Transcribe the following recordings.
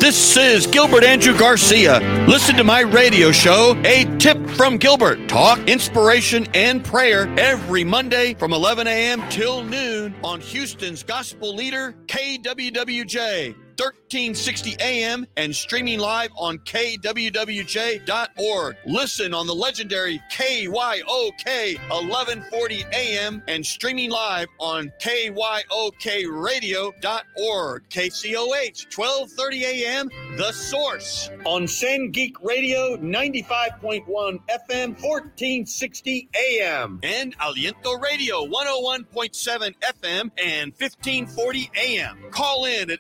This is Gilbert Andrew Garcia. Listen to my radio show, A Tip from Gilbert. Talk, inspiration, and prayer every Monday from 11 a.m. till noon on Houston's gospel leader, KWWJ. 1360 AM and streaming live on kwwj.org. Listen on the legendary KYOK 1140 AM and streaming live on kyokradio.org. KCOH 1230 AM, The Source on San Geek Radio 95.1 FM 1460 AM and Aliento Radio 101.7 FM and 1540 AM. Call in at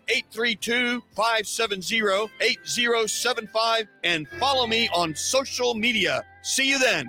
832-570-8075 and follow me on social media. See you then.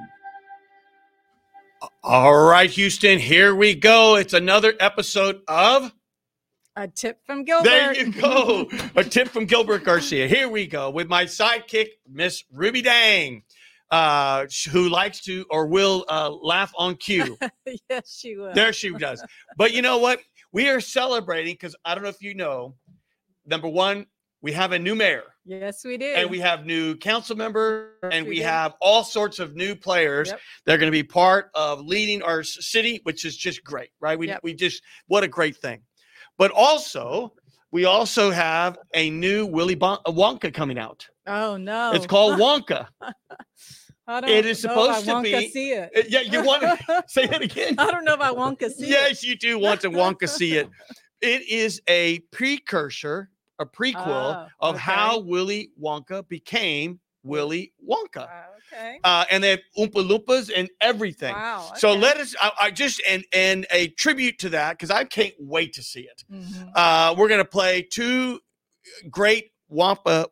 All right, Houston, here we go. It's another episode of A Tip from Gilbert. There you go. A Tip from Gilbert Garcia. Here we go with my sidekick, Miss Ruby Dang, who likes to or will laugh on cue. Yes, she will. There she does. But you know what? We are celebrating because I don't know if you know, number one, we have a new mayor. Yes, we do. And we have new council members, and we have all sorts of new players that are going to be part of leading our city, which is just great, right? We just, what a great thing. But also, we also have a new Willy Wonka coming out. Oh, no. It's called Wonka. It is supposed to be. See it. Yeah, you want to say it again? I don't know if I want to see it. Yes, you do want to Wonka see it. It is a precursor, a prequel of how Willy Wonka became Willy Wonka. Okay. And they have Oompa Loompas and everything. Wow. Okay. So let us, I just, and a tribute to that, because I can't wait to see it. Mm-hmm. We're going to play two great Wonka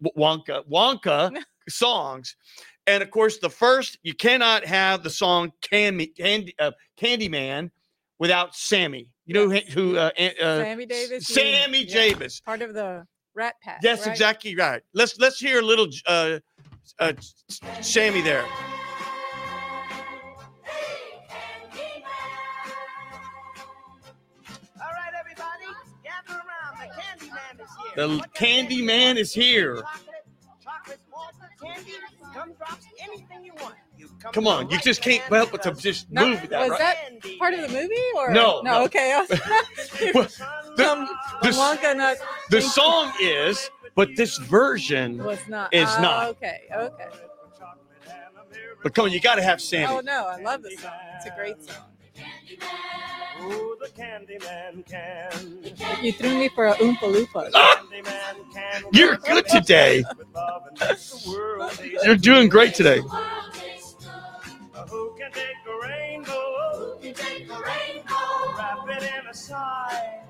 songs. And of course, the first, you cannot have the song Candyman without Sammy. You know who? Sammy Davis. Sammy Davis. Part of the Rat Pack. Yes, right? exactly right. Let's hear a little Sammy there. All right, everybody, gather around. The Candyman is here. The Candyman is here. Chocolate, malt, candy, gumdrops, anything you want. Come on, you just can't help but to just move that, Was right? that part of the movie? Or No. Okay. Well, the Thank song is, but this version was not. is not. Okay. But come on, you got to have Sammy. Oh no, I love the song. It's a great song. Oh, the Candyman can. You threw me for a Oompa Loompa. You're good today. You're doing great today. Who can take a rainbow? Wrap it in a sigh.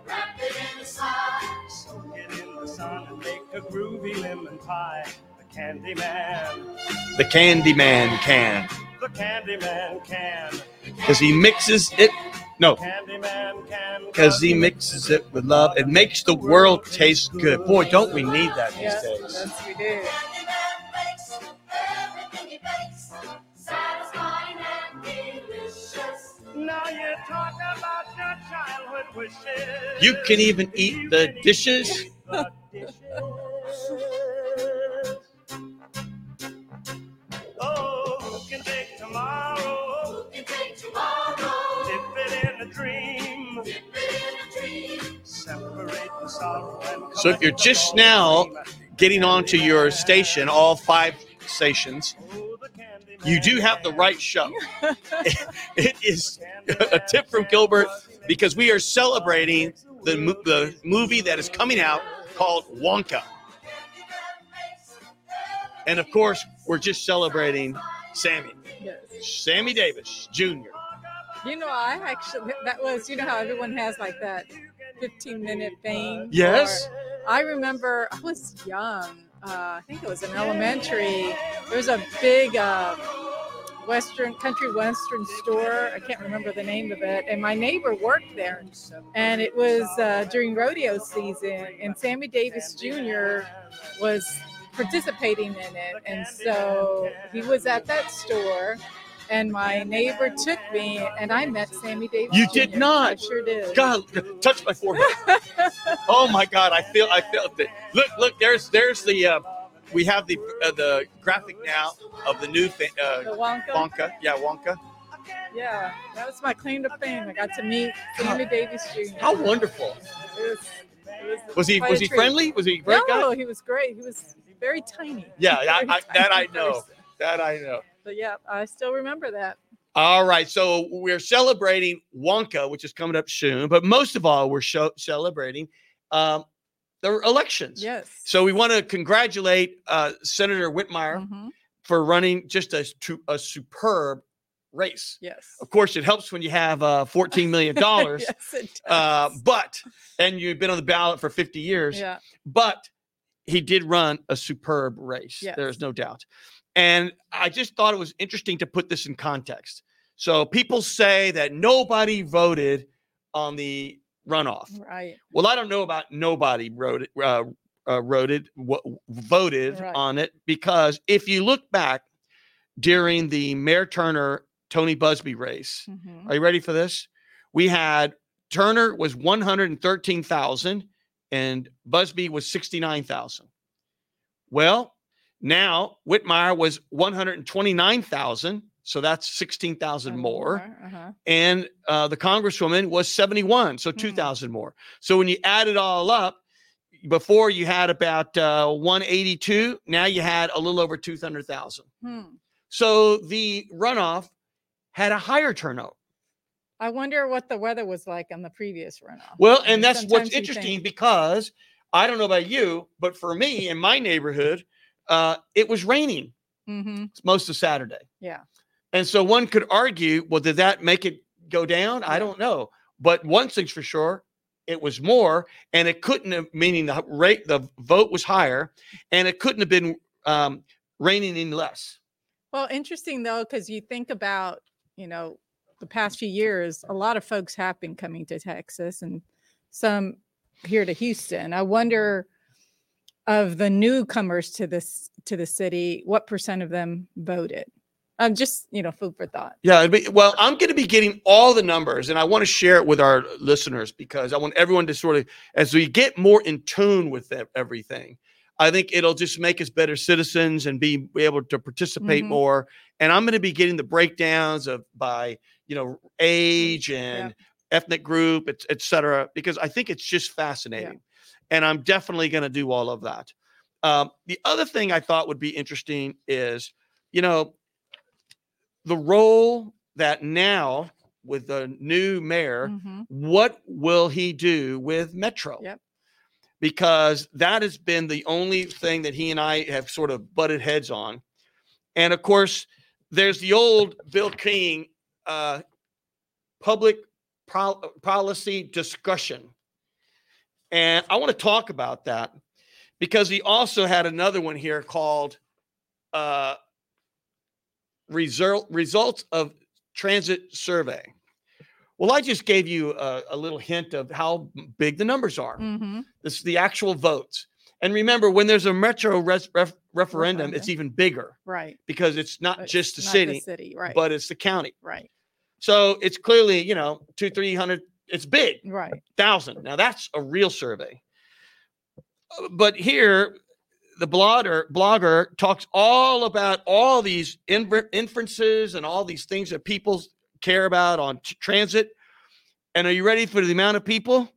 Soak it in the sun and make a groovy lemon pie. The Candyman. The Candyman can. The Candyman can. Because he mixes it. No. Candyman can. Because he mixes it with love. It makes the world taste good. Boy, don't we need that these Yes, days. yes, we do. Now you talk about your childhood wishes. You can even eat the dishes. The dishes. Oh, who can take tomorrow? Dip it in a dream. Separate the sorrow and So if you're just now getting onto your station, all 5 stations, you do have the right show. It is a tip from Gilbert because we are celebrating the movie that is coming out called Wonka. And of course, we're just celebrating Sammy. Yes. Sammy Davis Jr. You know, that was, you know how everyone has like that 15-minute fame? Yes. I remember I was young. I think it was in elementary. There was a big country western store. I can't remember the name of it. And my neighbor worked there. And it was during rodeo season. And Sammy Davis Jr. was participating in it. And so he was at that store. And my neighbor took me, and I met Sammy Davis. You Jr. did not. I sure did. God, touch my forehead. Oh my God, I felt it. Look, there's the we have the graphic now of the new thing. The Wonka. Wonka, yeah, Wonka. Yeah, that was my claim to fame. I got to meet Sammy Davis Jr. How wonderful! Was he quite a treat. friendly? Was he a great guy? No, he was great. He was very tiny. Yeah, Very I tiny know. person. That I know. But yeah, I still remember that. All right, so we're celebrating Wonka, which is coming up soon. But most of all, we're celebrating the elections. Yes. So we want to congratulate Senator Whitmire for running just a superb race. Yes. Of course, it helps when you have $14 million. Yes, it does. And you've been on the ballot for 50 years. Yeah. But he did run a superb race. Yes. There's no doubt. And I just thought it was interesting to put this in context. So people say that nobody voted on the runoff. Right. Well, I don't know about nobody voted Right. on it, because if you look back during the Mayor Turner Tony Busby race, are you ready for this? We had Turner was 113,000 and Busby was 69,000. Well, now Whitmire was 129,000, so that's 16,000 more. And the Congresswoman was 71, so 2,000 more. So when you add it all up, before you had about 182, now you had a little over 200,000. So the runoff had a higher turnout. I wonder what the weather was like on the previous runoff. Well, and that's Sometimes what's you interesting, think- because I don't know about you, but for me in my neighborhood, it was raining most of Saturday. Yeah. And so one could argue, well, did that make it go down? I don't know. But one thing's for sure, it was more, and it couldn't have, meaning the vote was higher, and it couldn't have been raining any less. Well, interesting though, because you think about, the past few years, a lot of folks have been coming to Texas and some here to Houston. I wonder, of the newcomers to the city, what percent of them voted? Just, food for thought. Yeah. Well, I'm going to be getting all the numbers, and I want to share it with our listeners, because I want everyone to sort of, as we get more in tune with everything, I think it'll just make us better citizens and be able to participate more. And I'm going to be getting the breakdowns of by, age and ethnic group, et cetera, because I think it's just fascinating. Yeah. And I'm definitely going to do all of that. The other thing I thought would be interesting is, the role that now with the new mayor, what will he do with Metro? Yep. Because that has been the only thing that he and I have sort of butted heads on. And of course, there's the old Bill King public policy discussion. And I want to talk about that, because he also had another one here called results of transit survey. Well, I just gave you a little hint of how big the numbers are. This is the actual votes. And remember, when there's a Metro referendum, it's even bigger. Right. Because it's not just the city, right, but it's the county. Right. So it's clearly, 200-300, it's big. Right. 1,000. Now that's a real survey. But here, the blogger talks all about all these inferences and all these things that people care about on transit. And are you ready for the amount of people?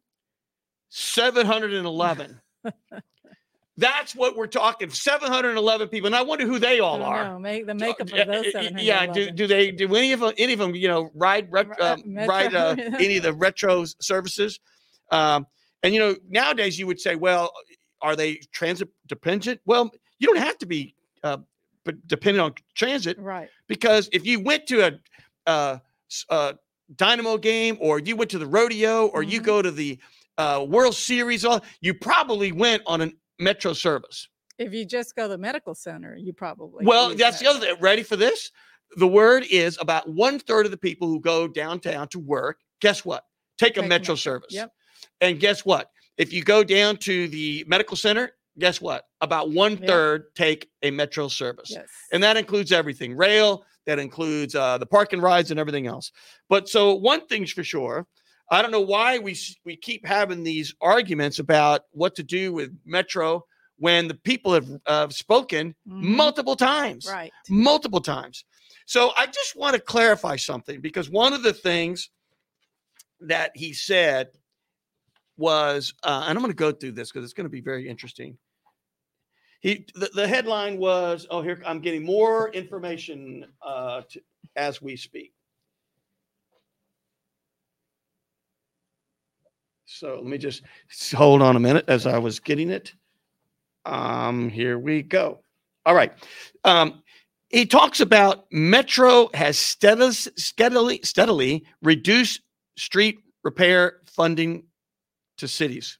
711. That's what we're talking. 711 people, and I wonder who they all are. The makeup of those 711. Yeah, do any of them ride any of the retro services? And nowadays you would say, well, are they transit dependent? Well, you don't have to be dependent on transit, right? Because if you went to a Dynamo game, or you went to the rodeo, or you go to the World Series, you probably went on a Metro service. If you just go to the medical center, you probably. Well, that's the other thing. Ready for this? The word is about 1/3 of the people who go downtown to work, guess what? Take a Metro service. Yep. And guess what? If you go down to the medical center, guess what? About 1/3 take a Metro service. Yes. And that includes everything, rail, that includes the parking rides and everything else. But so one thing's for sure, I don't know why we keep having these arguments about what to do with Metro when the people have spoken multiple times. Right. Multiple times. So I just want to clarify something, because one of the things that he said was, and I'm going to go through this because it's going to be very interesting. The headline was, here I'm getting more information as we speak. So let me just hold on a minute as I was getting it. Here we go. All right. He talks about Metro has steadily reduced street repair funding to cities.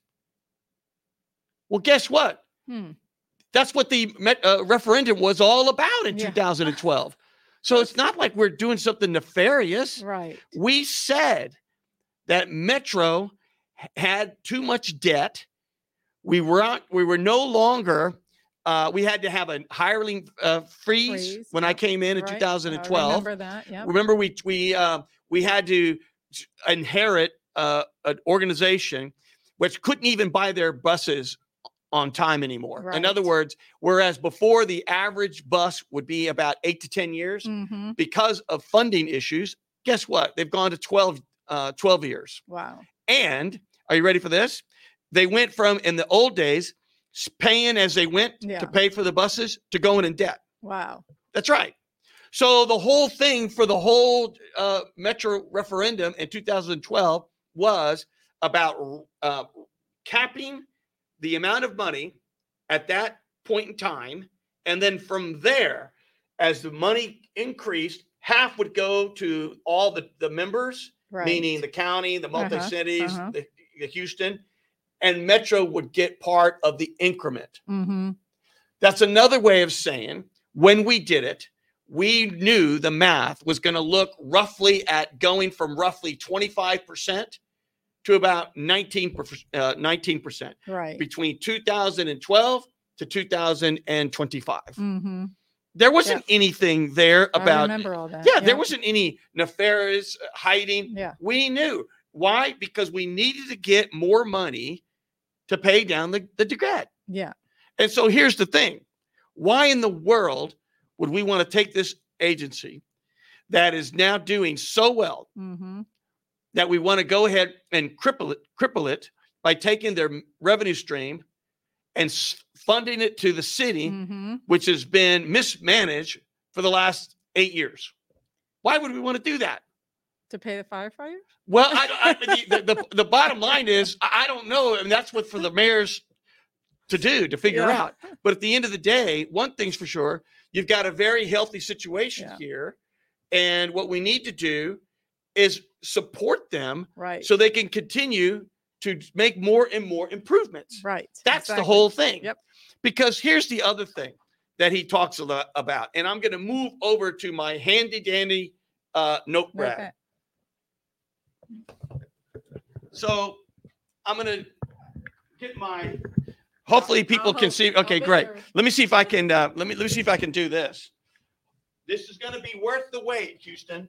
Well, guess what? That's what the referendum was all about in 2012. So it's not like we're doing something nefarious. Right. We said that Metro had too much debt. We were no longer, we had to have a hiring freeze when I came in 2012. I remember that. Yeah. Remember we had to inherit an organization which couldn't even buy their buses on time anymore. Right. In other words, whereas before the average bus would be about 8 to 10 years, because of funding issues, guess what? They've gone to 12 years. Wow. And are you ready for this? They went from, in the old days, paying as they went to pay for the buses to going in debt. Wow. That's right. So the whole thing for the whole Metro referendum in 2012 was about capping the amount of money at that point in time. And then from there, as the money increased, half would go to all the members, meaning the county, the multi-cities, the Houston, and Metro would get part of the increment. That's another way of saying, when we did it, we knew the math was going to look roughly at going from roughly 25% to about 19%, right, between 2012 to 2025. There wasn't anything there about. I remember all that. There wasn't any nefarious hiding. We knew. Why? Because we needed to get more money to pay down the debt. And so here's the thing. Why in the world would we want to take this agency that is now doing so well that we want to go ahead and cripple it by taking their revenue stream and funding it to the city, which has been mismanaged for the last 8 years? Why would we want to do that? To pay the firefighters? Well, the bottom line is, I don't know. I mean, that's what for the mayors to do, to figure out. But at the end of the day, one thing's for sure, you've got a very healthy situation here. And what we need to do is support them so they can continue to make more and more improvements. Right. That's the whole thing. Because here's the other thing that he talks a lot about. And I'm going to move over to my handy dandy notepad. So I'm going to get my, hopefully people can see. Okay, great. Let me see if I can, let me see if I can do this. This is going to be worth the wait, Houston.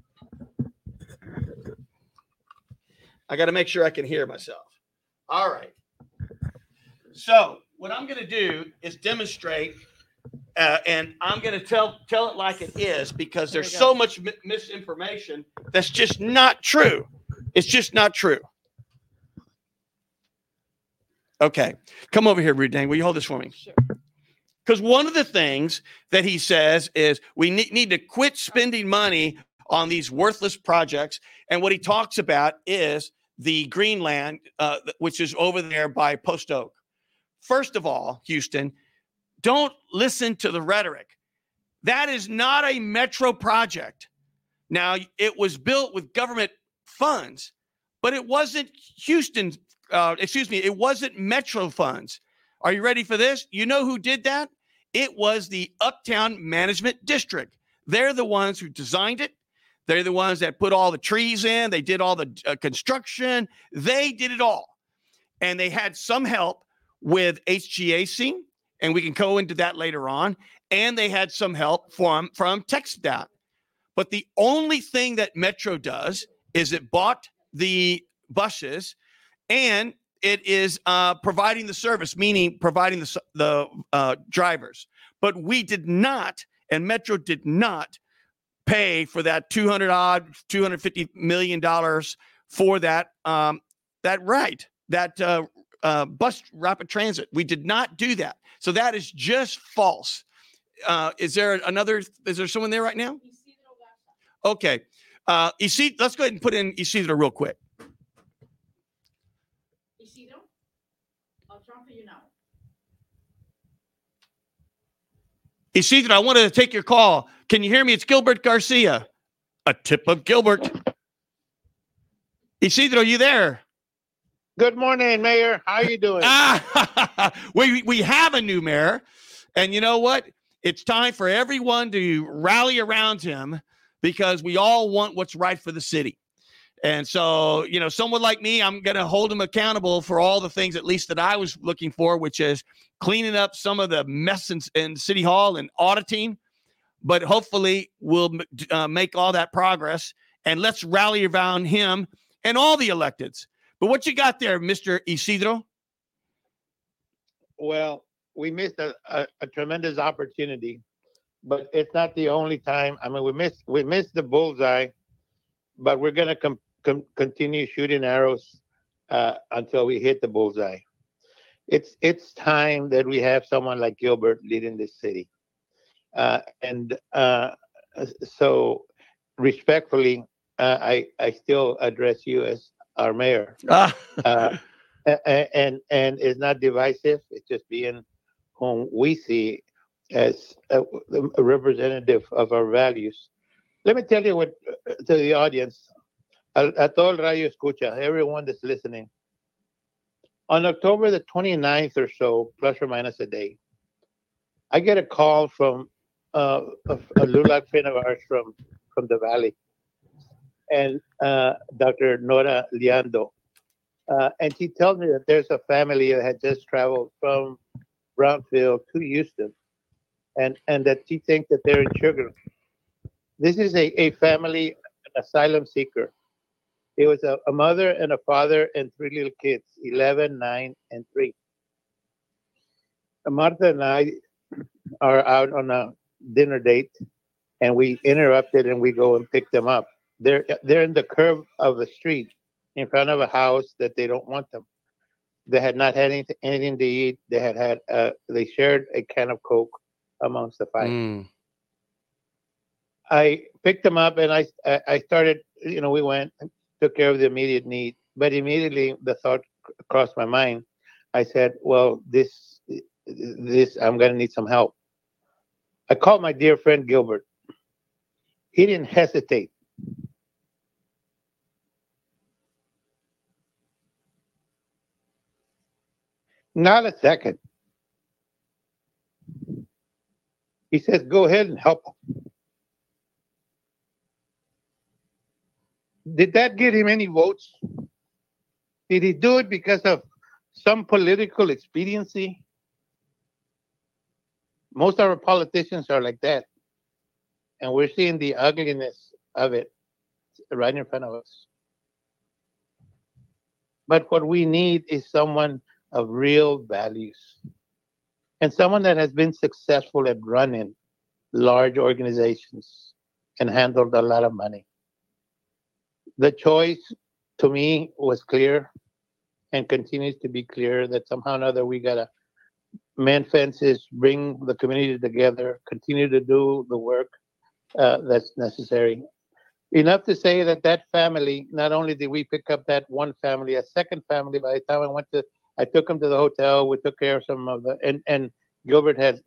I got to make sure I can hear myself. All right. So what I'm going to do is demonstrate, and I'm going to tell it like it is, because there's so much misinformation that's just not true. It's just not true. Okay. Come over here, Rude Dang. Will you hold this for me? Sure. Because one of the things that he says is we need to quit spending money on these worthless projects. And what he talks about is the Greenland, which is over there by Post Oak. First of all, Houston, don't listen to the rhetoric. That is not a Metro project. Now, it was built with government funds, but it wasn't it wasn't Metro funds. Are you ready for this? You know who did that? It was the Uptown Management District. They're the ones who designed it. They're the ones that put all the trees in. They did all the construction. They did it all. And they had some help with HGAC, and we can go into that later on. And they had some help from TxDOT. But the only thing that Metro does is it bought the buses, and it is providing the service, meaning providing the drivers. But we did not, and Metro did not pay for that $250 million for that ride, that bus rapid transit. We did not do that. So that is just false. Is there someone there right now? Okay. Let's go ahead and put in Isidro real quick. Isidro, I'll transfer you now. Isidro, I wanted to take your call. Can you hear me? It's Gilbert Garcia. A tip of Gilbert. Isidro, you there? Good morning, Mayor. How you doing? We have a new mayor, and you know what? It's time for everyone to rally around him because we all want what's right for the city. And so, someone like me, I'm going to hold him accountable for all the things, at least that I was looking for, which is cleaning up some of the mess in City Hall and auditing. But hopefully we'll make all that progress, and let's rally around him and all the electeds. But what you got there, Mr. Isidro? Well, we missed a tremendous opportunity, but it's not the only time. I mean, we missed the bullseye, but we're going to continue shooting arrows until we hit the bullseye. It's time that we have someone like Gilbert leading this city. So respectfully, I still address you as our mayor. And it's not divisive. It's just being whom we see as a representative of our values. Let me tell you what to the audience, a todo el radio escucha, everyone that's listening. On October the 29th or so, plus or minus a day, I get a call from a LULAC friend of ours from the Valley, and Dr. Nora Liando. And she tells me that there's a family that had just traveled from Brownsville to Houston, and that she thinks that they're in Sugar. This is a family, an asylum seeker. It was a mother and a father and three little kids, 11, 9, and 3. Martha and I are out on a dinner date, and we interrupted, and we go and pick them up. They're in the curve of the street in front of a house that they don't want them. They had not had anything to eat. They shared a can of Coke amongst the 5. I picked them up, and I started, we went and took care of the immediate need. But immediately the thought crossed my mind. I said, well, this I'm going to need some help. I called my dear friend Gilbert. He didn't hesitate. Not a second. He says, go ahead and help him. Did that get him any votes? Did he do it because of some political expediency? Most of our politicians are like that. And we're seeing the ugliness of it right in front of us. But what we need is someone of real values and someone that has been successful at running large organizations and handled a lot of money. The choice to me was clear and continues to be clear that somehow or another we got to mend fences, bring the community together, continue to do the work that's necessary. Enough to say that family, not only did we pick up that one family, a second family, by the time I took them to the hotel, we took care of some of and Gilbert had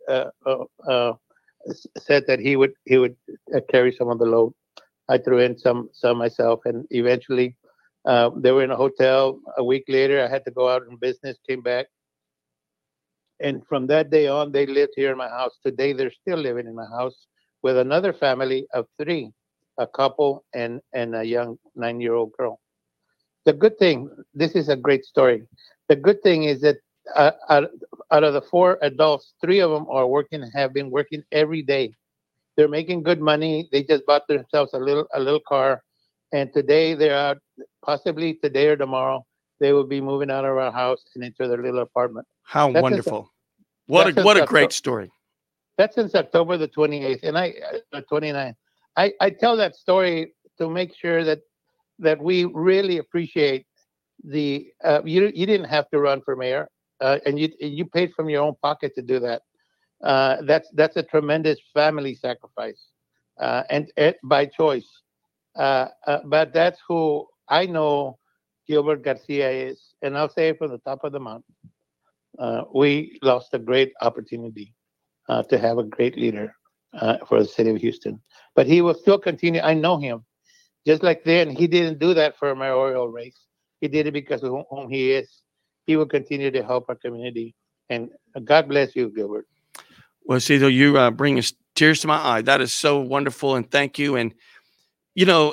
said that he would carry some of the load. I threw in some myself, and eventually they were in a hotel. A week later, I had to go out in business, came back. And from that day on, they lived here in my house. Today, they're still living in my house with another family of 3, a couple and a young 9-year-old girl. The good thing, this is a great story. The good thing is that out of the 4 adults, 3 of them have been working every day. They're making good money. They just bought themselves a little car, and today they're out. Possibly today or tomorrow, they will be moving out of our house and into their little apartment. How wonderful! What a great story. That's since October the 28th, and 29th. I tell that story to make sure that we really appreciate the you didn't have to run for mayor, and you paid from your own pocket to do that. That's a tremendous family sacrifice, and by choice. But that's who I know Gilbert Garcia is, and I'll say it from the top of the mountain. We lost a great opportunity to have a great leader for the city of Houston, but he will still continue. I know him. Just like then, he didn't do that for a mayoral race. He did it because of whom he is. He will continue to help our community. And God bless you, Gilbert. Well, Isidro, you bring tears to my eye. That is so wonderful, and thank you. And you know,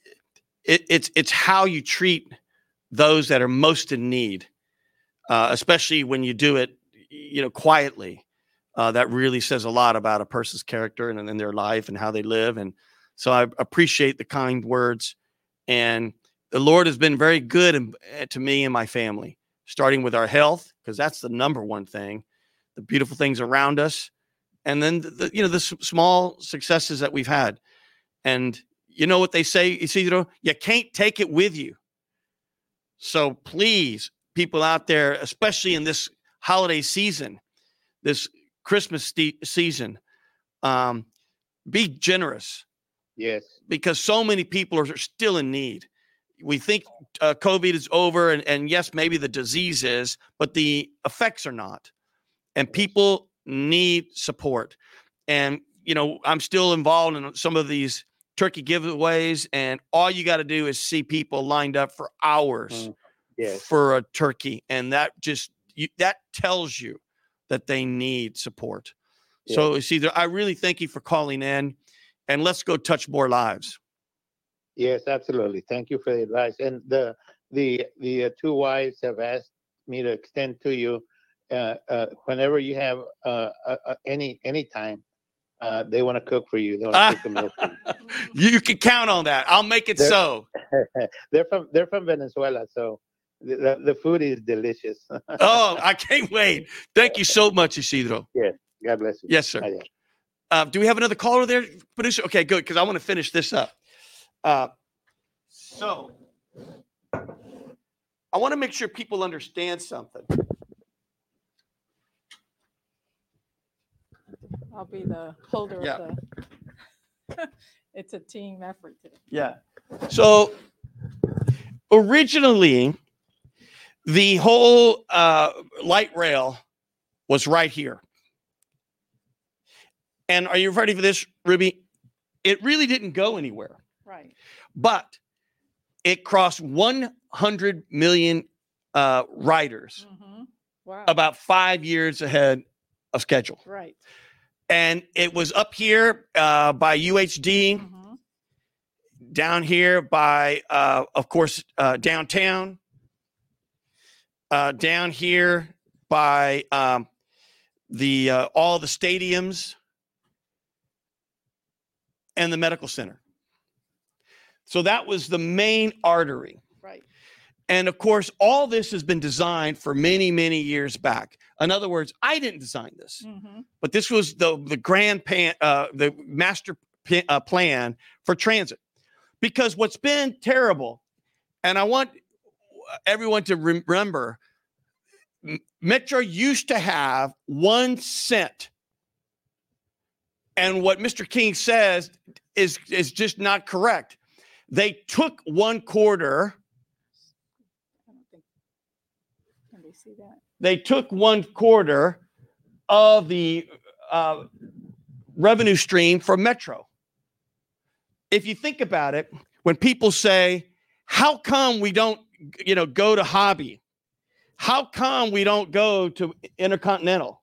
it's how you treat those that are most in need, especially when you do it, quietly. That really says a lot about a person's character and their life and how they live. And so I appreciate the kind words. And the Lord has been very good to me and my family, starting with our health, because that's the number one thing, the beautiful things around us, and then the small successes that we've had. And you know what they say, Isidro? You can't take it with you. So please, people out there, especially in this holiday season, this Christmas season, be generous. Yes. Because so many people are still in need. We think COVID is over, and yes, maybe the disease is, but the effects are not. And people need support. And, I'm still involved in some of these turkey giveaways, and all you got to do is see people lined up for hours for a turkey. And that that tells you that they need support. Yeah. So Isidro, I really thank you for calling in, and let's go touch more lives. Yes, absolutely. Thank you for the advice. And the 2 wives have asked me to extend to you whenever you have any time. They want to cook for you. They want to cook a meal for you. You can count on that. I'll make it so. They're from Venezuela, so the food is delicious. Oh, I can't wait. Thank you so much, Isidro. Yes. God bless you. Yes, sir. Do we have another caller there, producer? Okay, good, because I want to finish this up. So I want to make sure people understand something. I'll be the holder of the it's a team effort today. Yeah. So originally the whole light rail was right here. And are you ready for this, Ruby? It really didn't go anywhere. Right. But it crossed 100 million riders about 5 years ahead of schedule. Right. And it was up here by UHD, down here by, of course, downtown, down here by all the stadiums and the medical center. So that was the main artery. Right. And of course, all this has been designed for many, many years back. In other words, I didn't design this, but this was the grand the master plan for transit. Because what's been terrible, and I want everyone to remember, Metro used to have 1 cent. And what Mr. King says is just not correct. They took 1/4. I don't think. Can they see that? They took 1/4 of the revenue stream for Metro. If you think about it, when people say, how come we don't, go to Hobby? How come we don't go to Intercontinental?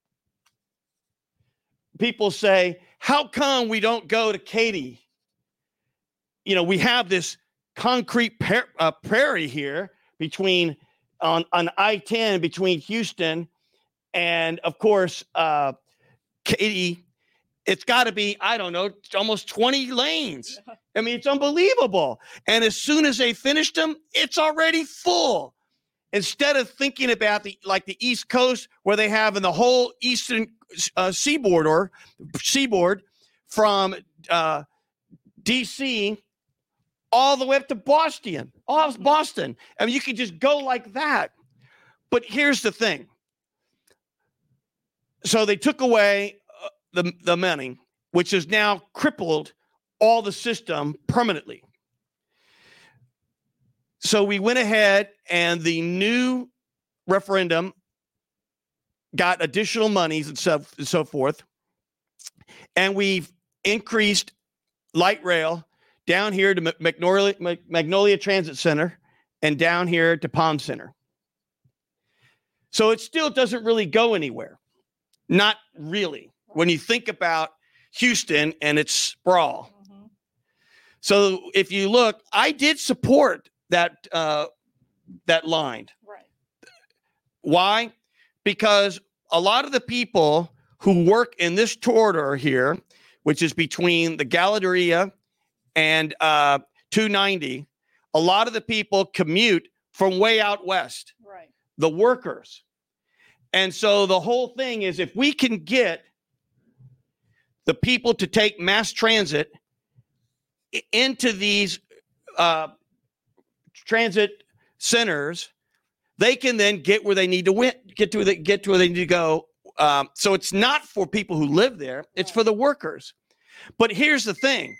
People say, how come we don't go to Katy? We have this concrete prairie here between on I-10 between Houston and, of course, Katy. It's got to be, I don't know, almost 20 lanes. I mean, it's unbelievable. And as soon as they finished them, it's already full. Instead of thinking about the East Coast, where they have in the whole eastern seaboard from D.C. all the way up to Boston. I mean, you could just go like that. But here's the thing. So they took away the money, which has now crippled all the system permanently. So we went ahead, and the new referendum got additional monies and so forth. And we've increased light rail down here to Magnolia Transit Center and down here to Palm Center. So it still doesn't really go anywhere. Not really, when you think about Houston and its sprawl. Mm-hmm. So if you look, I did support that line. Right. Why? Because a lot of the people who work in this corridor here, which is between the Galleria and 290, a lot of the people commute from way out west. Right. The workers. And so the whole thing is, if we can get the people to take mass transit into these transit centers, they can then get where they need to get to where they need to go. So it's not for people who live there; it's for the workers. But here's the thing: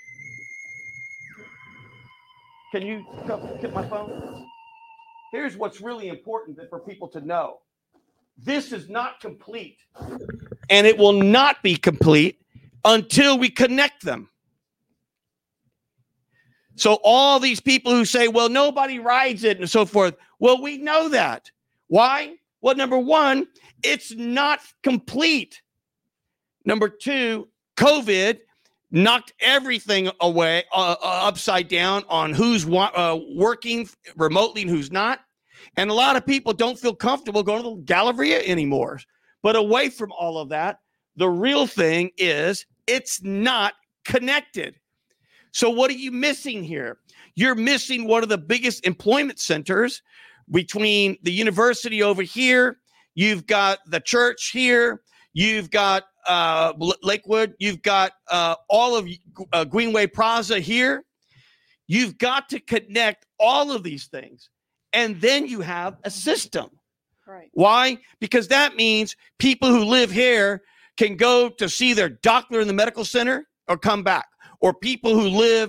can you get my phone? Here's what's really important for people to know: this is not complete, and it will not be complete until we connect them. So all these people who say, well, nobody rides it and so forth. Well, we know that. Why? Well, number one, it's not complete. Number two, COVID knocked everything away, upside down on who's working remotely and who's not. And a lot of people don't feel comfortable going to the Galleria anymore. But away from all of that, the real thing is it's not connected. So what are you missing here? You're missing one of the biggest employment centers between the university over here. You've got the church here. You've got Lakewood. You've got all of Greenway Plaza here. You've got to connect all of these things. And then you have a system. Right. Why? Because that means people who live here can go to see their doctor in the medical center or come back. Or people who live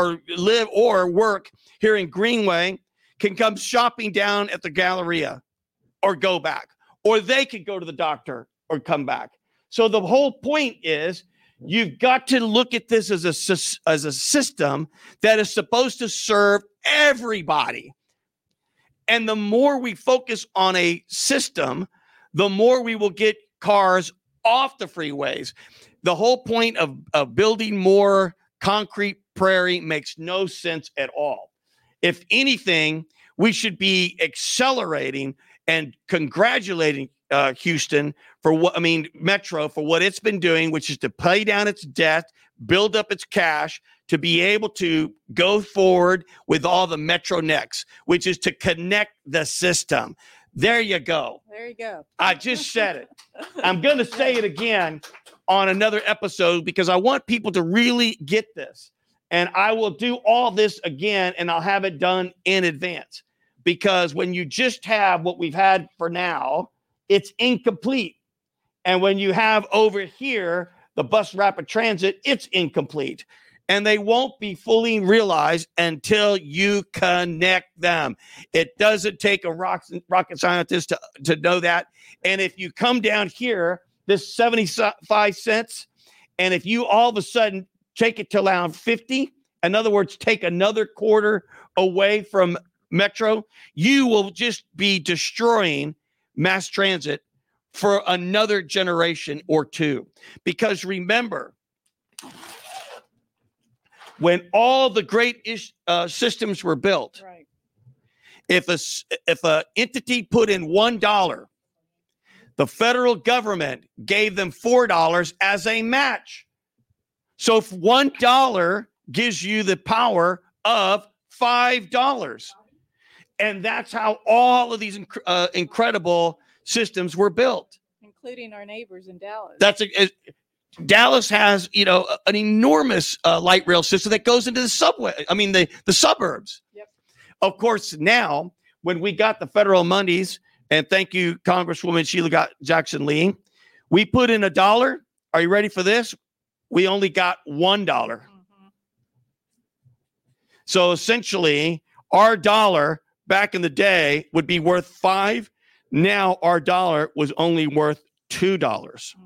or work here in Greenway can come shopping down at the Galleria or go back. Or they could go to the doctor or come back. So the whole point is you've got to look at this as a system that is supposed to serve everybody. And the more we focus on a system, the more we will get cars off the freeways. The whole point of building more concrete prairie makes no sense at all. If anything, we should be accelerating and congratulating Houston Metro for what it's been doing, which is to pay down its debt, build up its cash to be able to go forward with all the Metro next, which is to connect the system. There you go. There you go. I just said it. I'm going to say it again on another episode because I want people to really get this. And I will do all this again, and I'll have it done in advance. Because when you just have what we've had for now, it's incomplete. And when you have over here the bus rapid transit, it's incomplete. And they won't be fully realized until you connect them. It doesn't take a rocket scientist to know that. And if you come down here, this 75 cents, and if you all of a sudden take it to around 50, in other words, take another quarter away from Metro, you will just be destroying mass transit for another generation or two. Because remember, when all the great systems were built, right, If a entity put in $1, the federal government gave them $4 as a match. So if $1 gives you the power of $5. And that's how all of these incredible systems were built. Including our neighbors in Dallas. Dallas has, an enormous light rail system that goes into the suburbs. Yep. Of course, now when we got the federal monies, and thank you, Congresswoman Sheila Jackson Lee, we put in $1. Are you ready for this? We only got $1. Mm-hmm. So essentially, our dollar back in the day would be worth $5. Now our dollar was only worth $2. Mm-hmm.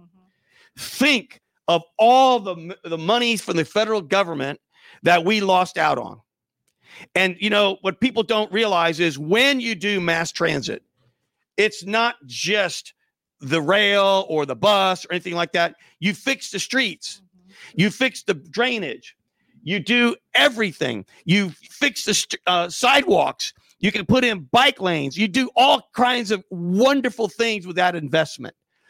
Think of all the monies from the federal government that we lost out on. And, what people don't realize is when you do mass transit, it's not just the rail or the bus or anything like that. You fix the streets. Mm-hmm. You fix the drainage. You do everything. You fix the sidewalks. You can put in bike lanes. You do all kinds of wonderful things with that investment.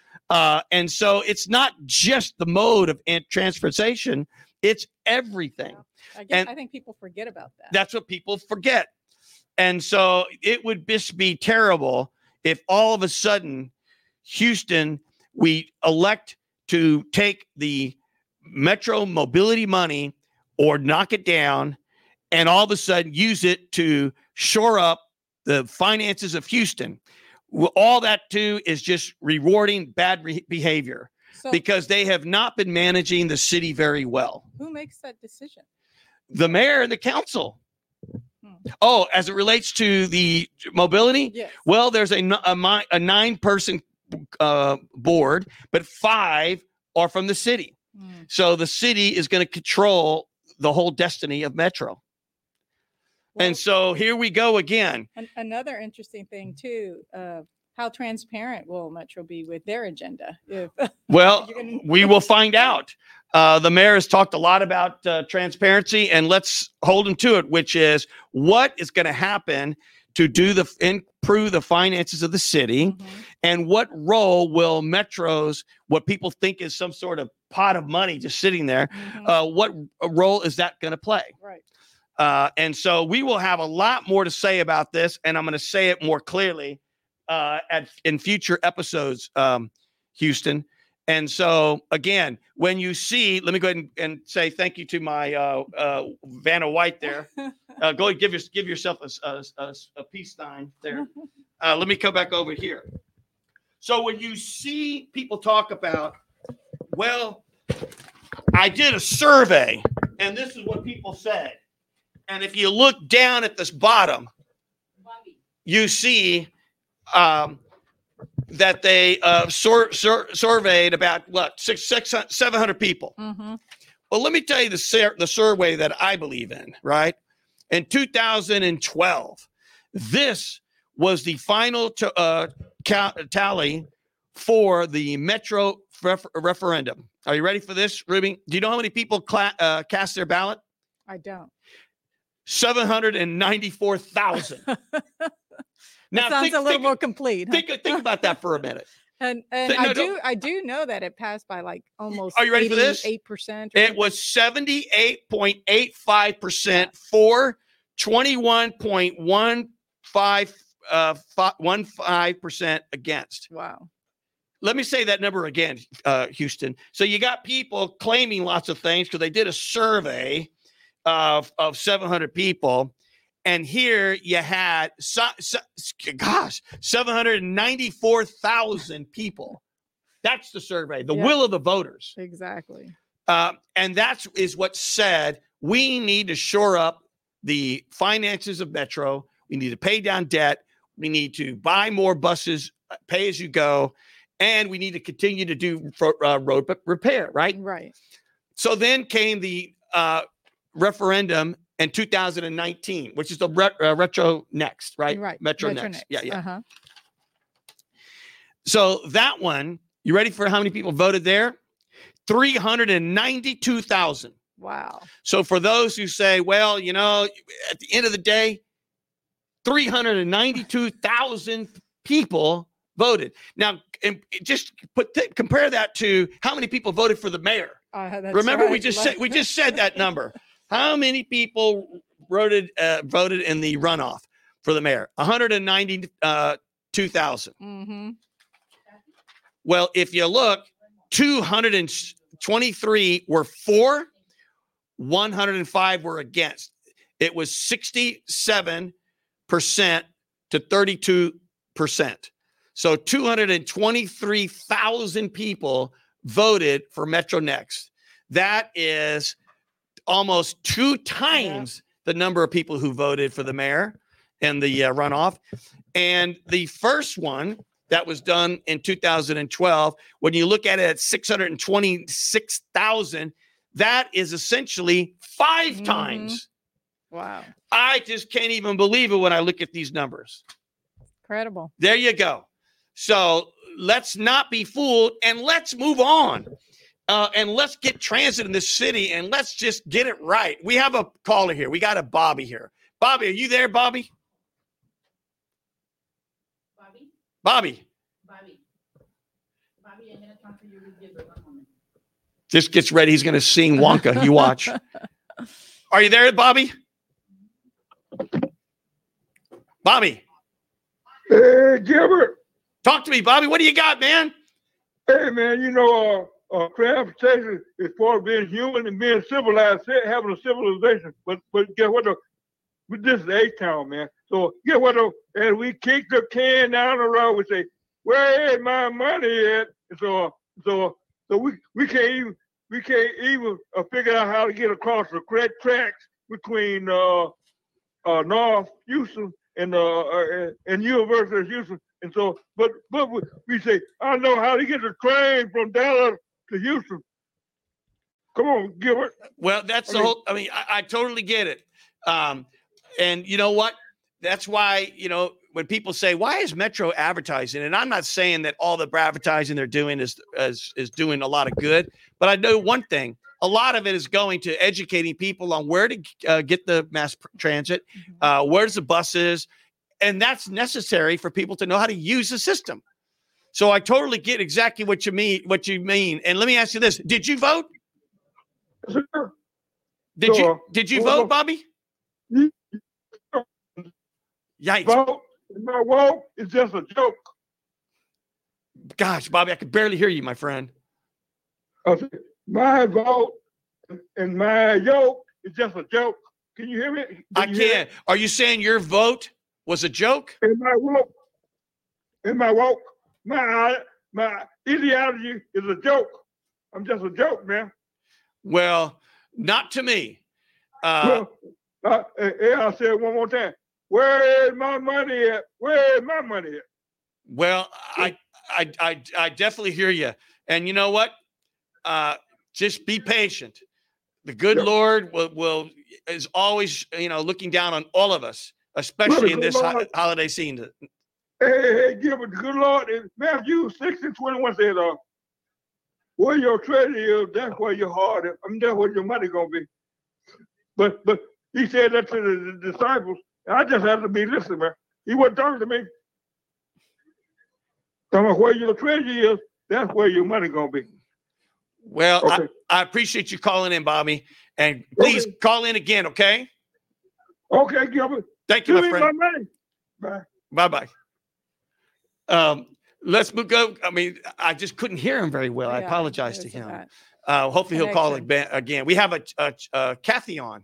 And so it's not just the mode of transportation, it's everything. I think people forget about that. That's what people forget. And so it would just be terrible if all of a sudden Houston, we elect to take the Metro mobility money or knock it down and all of a sudden use it to shore up the finances of Houston. All that too is just rewarding bad behavior because they have not been managing the city very well. Who makes that decision? The mayor and the council. Oh, as it relates to the mobility? Yes. Well, there's a 9-person board, but 5 are from the city. So the city is going to control the whole destiny of Metro. Well, and so here we go again. Another interesting thing, too, how transparent will Metro be with their agenda? Well, we will find out. The mayor has talked a lot about transparency, and let's hold him to it, which is what is going to happen to improve the finances of the city, mm-hmm. and what role will Metro's, what people think is some sort of pot of money just sitting there, mm-hmm. What role is that going to play? Right. And so we will have a lot more to say about this, and I'm going to say it more clearly in future episodes, Houston. And so, again, when you see, let me go ahead and say thank you to my Vanna White there. Go ahead, give yourself a peace sign there. Let me come back over here. So when you see people talk about, well, I did a survey, and this is what people said. And if you look down at this bottom, you see that they surveyed about 700 people. Mm-hmm. Well, let me tell you the survey that I believe in, right? In 2012, this was the final tally for the Metro referendum. Are you ready for this, Ruby? Do you know how many people cast their ballot? I don't. 794,000. Now, sounds a little more complete. Huh? Think about that for a minute. And I do know that it passed by like almost. Are you ready for this? 8%. It was 78.85% for 21.15% against. Wow. Let me say that number again, Houston. So you got people claiming lots of things because they did a survey of 700 people. And here you had, 794,000 people. That's the survey, the will of the voters. Exactly. And that is what said, we need to shore up the finances of Metro. We need to pay down debt. We need to buy more buses, pay as you go. And we need to continue to do road repair, right? Right. So then came the referendum in 2019, which is the Retro Next, right? Right. Metro Next. Yeah. Uh-huh. So that one, you ready for how many people voted there? 392,000. Wow. So for those who say, well, at the end of the day, 392,000 people voted. Now, and just compare that to how many people voted for the mayor. Remember, right. we just said that number. How many people voted in the runoff for the mayor? 192,000. Mm-hmm. Well, if you look, 223 were for, 105 were against. It was 67% to 32%. So 223,000 people voted for Metro Next. That is almost 2 times the number of people who voted for the mayor and the runoff. And the first one that was done in 2012, when you look at it at 626,000, that is essentially 5 times. Wow. I just can't even believe it when I look at these numbers. Incredible. There you go. So let's not be fooled and let's move on. And let's get transit in this city and let's just get it right. We have a caller here. We got a Bobby here. Bobby, are you there, Bobby? Bobby, I'm going to talk to you. Just gets ready. He's going to sing Wonka. You watch. Are you there, Bobby? Bobby. Hey, Gilbert. Talk to me, Bobby. What do you got, man? Hey, man, transportation is part of being human and being civilized, having a civilization. But guess what? This is A-Town, man. So guess what? And we kick the can down the road. We say, "Where is my money at?" And so we can't even figure out how to get across the correct tracks between North Houston and University of Houston. And so, but we say, "I know how to get the train from Dallas to Houston." Come on, Gilbert. Well, that's the whole. I mean, I totally get it. And you know what? That's why, when people say, why is Metro advertising? And I'm not saying that all the advertising they're doing is doing a lot of good, but I know one thing. A lot of it is going to educating people on where to get the mass transit, where's the buses, and that's necessary for people to know how to use the system. So I totally get exactly what you mean. And let me ask you this: did you vote? Sure. Did you vote, Bobby? Yikes. Vote, my vote is just a joke. Gosh, Bobby, I could barely hear you, my friend. My vote and my yoke is just a joke. Can you hear me? I can. Are you saying your vote was a joke? And my woke, my ideology is a joke. I'm just a joke, man. Well, not to me. I'll say it one more time. Where is my money at? Where is my money at? Well, I definitely hear you. And you know what? Just be patient. The good Lord is always, looking down on all of us, especially in this holiday season. Hey, Gilbert, the good Lord, in Matthew 6:21 says, where your treasure is, that's where your heart is. That's where your money gonna be. But he said that to the disciples. I just have to be listening, man. He wasn't talking to me. Talking about where your treasure is, that's where your money gonna be. Well, okay. I appreciate you calling in, Bobby. And please call in again, okay? Okay, Gilbert. Thank you, my friend. Bye. Bye-bye. Let's go. I mean, I just couldn't hear him very well. I apologize to him. Hopefully he'll call again. We have a Kathy on.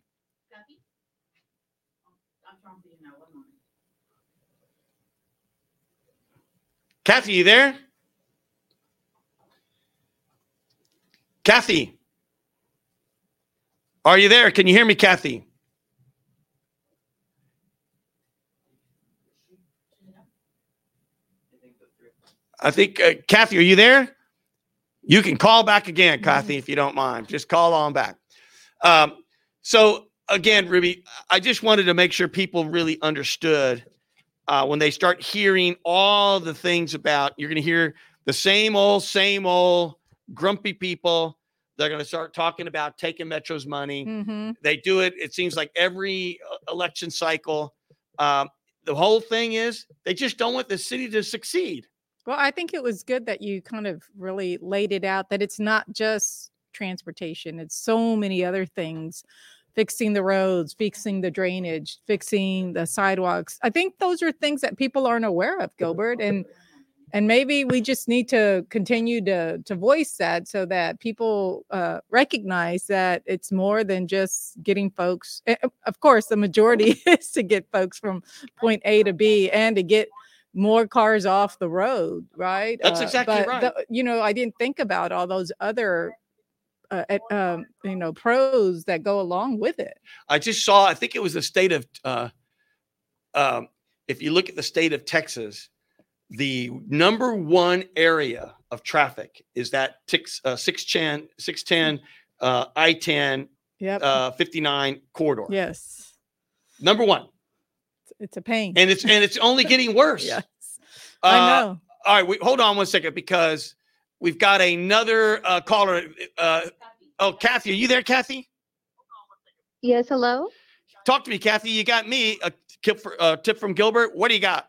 Kathy, you there? Kathy, are you there? Can you hear me, Kathy? I think, Kathy, are you there? You can call back again, Kathy, if you don't mind. Just call on back. So, again, Ruby, I just wanted to make sure people really understood when they start hearing all the things about, you're going to hear the same old grumpy people. They're going to start talking about taking Metro's money. Mm-hmm. They do it. It seems like every election cycle. the whole thing is they just don't want the city to succeed. Well, I think it was good that you kind of really laid it out that it's not just transportation. It's so many other things. Fixing the roads, fixing the drainage, fixing the sidewalks. I think those are things that people aren't aware of, Gilbert. And maybe we just need to continue to voice that so that people recognize that it's more than just getting folks. Of course, the majority is to get folks from point A to B and to get more cars off the road, right? That's exactly right. I didn't think about all those other pros that go along with it. I just saw, I think it was the state of, if you look at the state of Texas, the number one area of traffic is that 610, I-10, 59 corridor. Yes. Number one. It's a pain. And it's only getting worse. Yes. I know. All right, hold on one second because we've got another caller. Kathy, are you there, Kathy? Yes, hello? Talk to me, Kathy. You got me a tip from Gilbert. What do you got?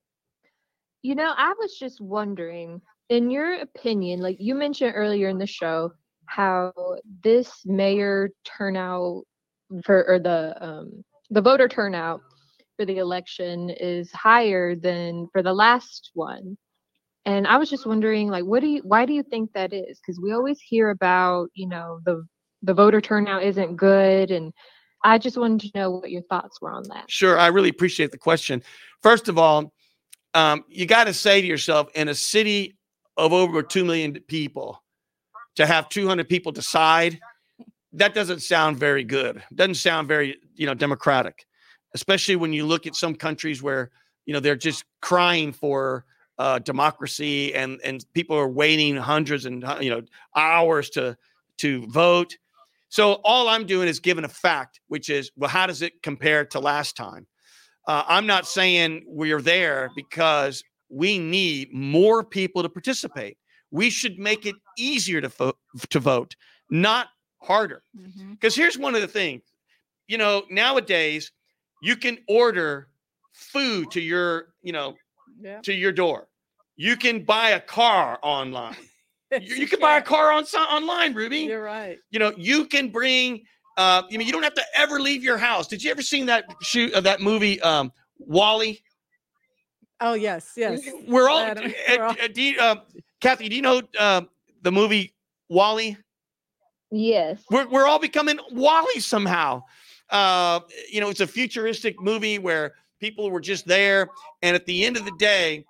I was just wondering, in your opinion, like you mentioned earlier in the show, how this mayor turnout the voter turnout for the election is higher than for the last one. And I was just wondering, like, why do you think that is? Because we always hear about, the voter turnout isn't good. And I just wanted to know what your thoughts were on that. Sure. I really appreciate the question. First of all, you got to say to yourself, in a city of over 2 million people, to have 200 people decide, that doesn't sound very good. Doesn't sound very, democratic, especially when you look at some countries where, they're just crying for democracy and people are waiting hundreds and hours to vote. So all I'm doing is giving a fact, which is, well, how does it compare to last time? I'm not saying we're there because we need more people to participate. We should make it easier to vote, not harder. Because here's one of the things, nowadays you can order food to your, to your door. You can buy a car online. You can buy a car online, Ruby. You're right. You can bring, you don't have to ever leave your house. Did you ever seen that movie, WALL-E? Oh, yes. We're all, Kathy, do you know the movie WALL-E? Yes. We're all becoming WALL-E somehow. It's a futuristic movie where people were just there. And at the end of the day,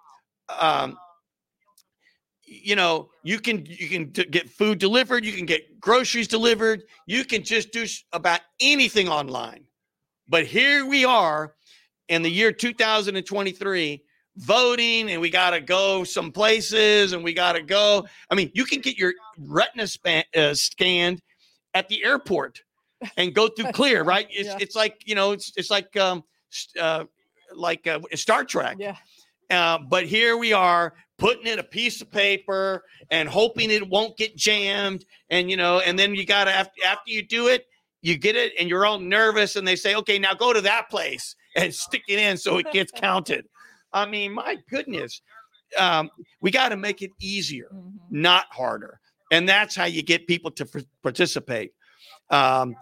you can get food delivered. You can get groceries delivered. You can just do about anything online. But here we are in the year 2023 voting, and we got to go some places and we got to go. I mean, you can get your retina scanned at the airport and go through clear, right? It's like, it's like Star Trek. Yeah. But here we are putting in a piece of paper and hoping it won't get jammed. And, and then you got to, after you do it, you get it and you're all nervous and they say, okay, now go to that place and stick it in so it gets counted. I mean, my goodness, we got to make it easier, not harder. And that's how you get people to participate. So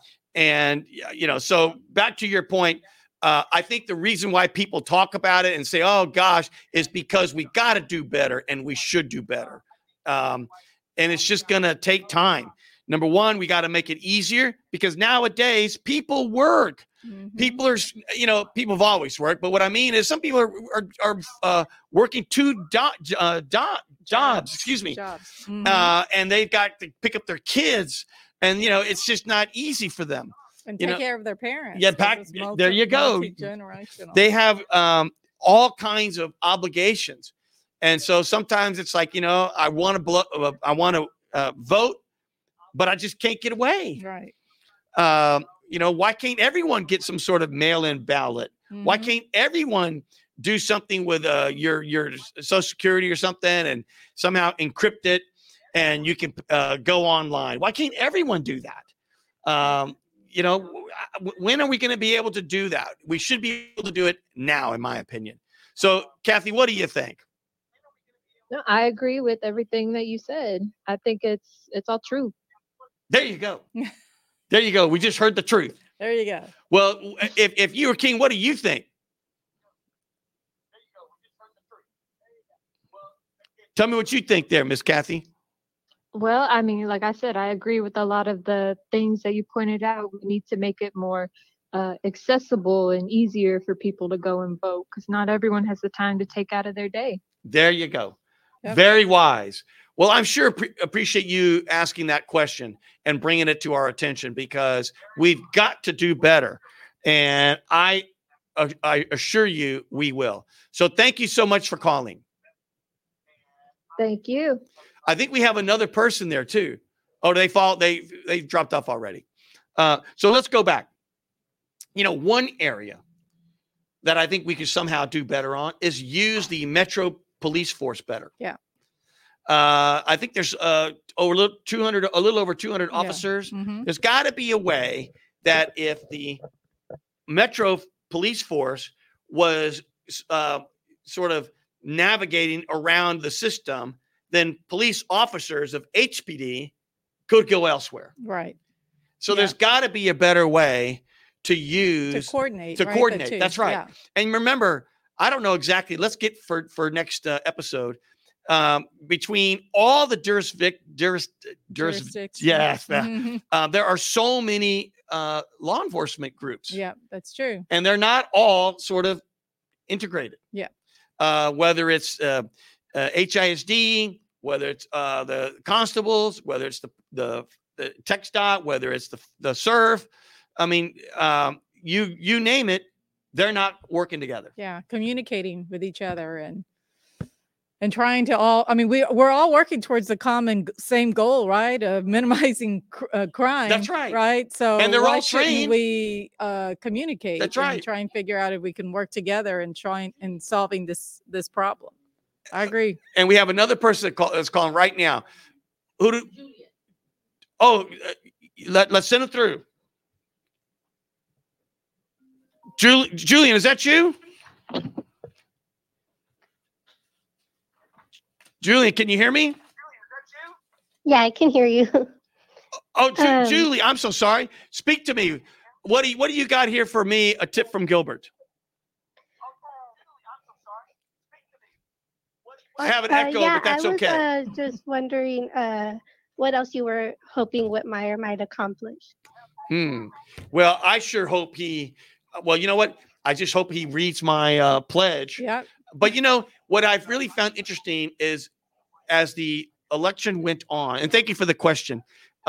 back to your point, I think the reason why people talk about it and say, oh, gosh, is because we got to do better and we should do better. And it's just going to take time. Number one, we got to make it easier because nowadays people work. People are, people have always worked. But what I mean is some people are working two jobs, excuse me. And they've got to pick up their kids. And, it's just not easy for them. And take care of their parents. Yeah, there you go. They have all kinds of obligations. And so sometimes it's like, I want to vote, but I just can't get away. Right. Why can't everyone get some sort of mail-in ballot? Why can't everyone do something with your Social Security or something and somehow encrypt it and you can go online? Why can't everyone do that? when are we going to be able to do that? We should be able to do it now, in my opinion. So, Kathy, what do you think? No, I agree with everything that you said. I think it's all true. There you go. There you go. We just heard the truth. There you go. Well, if you were king, what do you think? Tell me what you think there, Miss Kathy. Well, I mean, like I said, I agree with a lot of the things that you pointed out. We need to make it more accessible and easier for people to go and vote, because not everyone has the time to take out of their day. There you go. Yep. Very wise. Well, I'm sure appreciate you asking that question and bringing it to our attention, because we've got to do better. And I assure you we will. So thank you so much for calling. Thank you. I think we have another person there too. Oh, they dropped off already. So let's go back. One area that I think we could somehow do better on is use the Metro police force better. Yeah. I think there's a little over 200 officers. Mm-hmm. There's got to be a way that if the Metro police force was sort of navigating around the system, then police officers of HPD could go elsewhere. Right. So there's got to be a better way to use to coordinate. That's right. Yeah. And remember, I don't know exactly. Let's get for next episode between all the jurisdictions. Yes, mm-hmm. There are so many law enforcement groups. Yeah, that's true. And they're not all sort of integrated. Yeah. Whether it's HISD, whether it's the constables, whether it's the TxDOT, whether it's the SURF. I mean, you name it, they're not working together. Yeah, communicating with each other and trying to all. I mean, we're all working towards the same goal, right? Of minimizing crime. That's right. Right. So and they're why all trained. We communicate. That's right. And try and figure out if we can work together and solving this problem. I agree. And we have another person that's calling right now. Let's send it through. Julian, is that you? Julian, can you hear me? Yeah, I can hear you. Oh, Julie, I'm so sorry. Speak to me. What do you got here for me? A tip from Gilbert. I have an echo, but that's okay. I was just wondering what else you were hoping Whitmire might accomplish. Well, I sure hope well, you know what? I just hope he reads my pledge. Yeah. But what I've really found interesting is as the election went on, and thank you for the question,